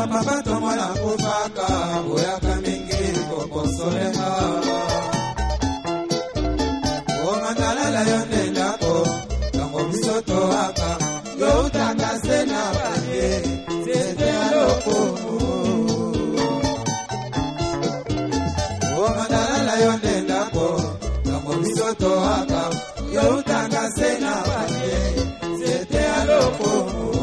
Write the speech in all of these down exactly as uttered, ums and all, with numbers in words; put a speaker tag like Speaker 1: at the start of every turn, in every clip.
Speaker 1: papa to mwana kufaka oyaka mingi kokonsolenga omangalala yonendako kango bisoto aka yo utaka sena pake sete aloko omangalala yonendako kango bisoto aka yo utaka sena pake sete aloko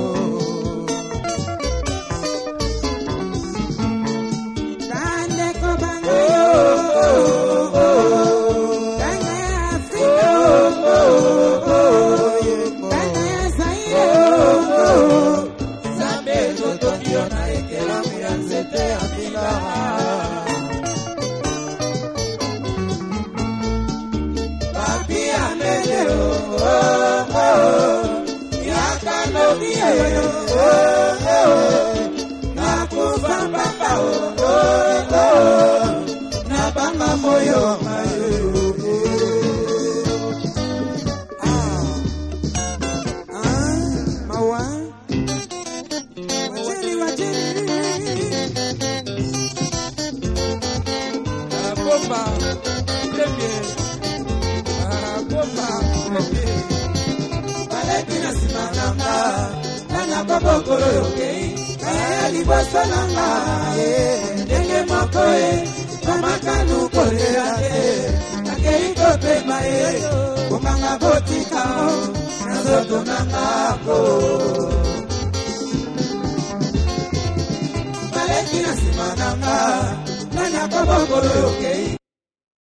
Speaker 1: moyo mayo ah ah mawa wajeri wajeri ah bomba premier ah bomba premier balekina simananga nana babokoro yokei kaya libasananga eh ndenge moko eh Mamakanu kolelate, akeiko pemae, kumanga botika, nazoto nangako. Maleki na simananga, nana kabogoro yoke.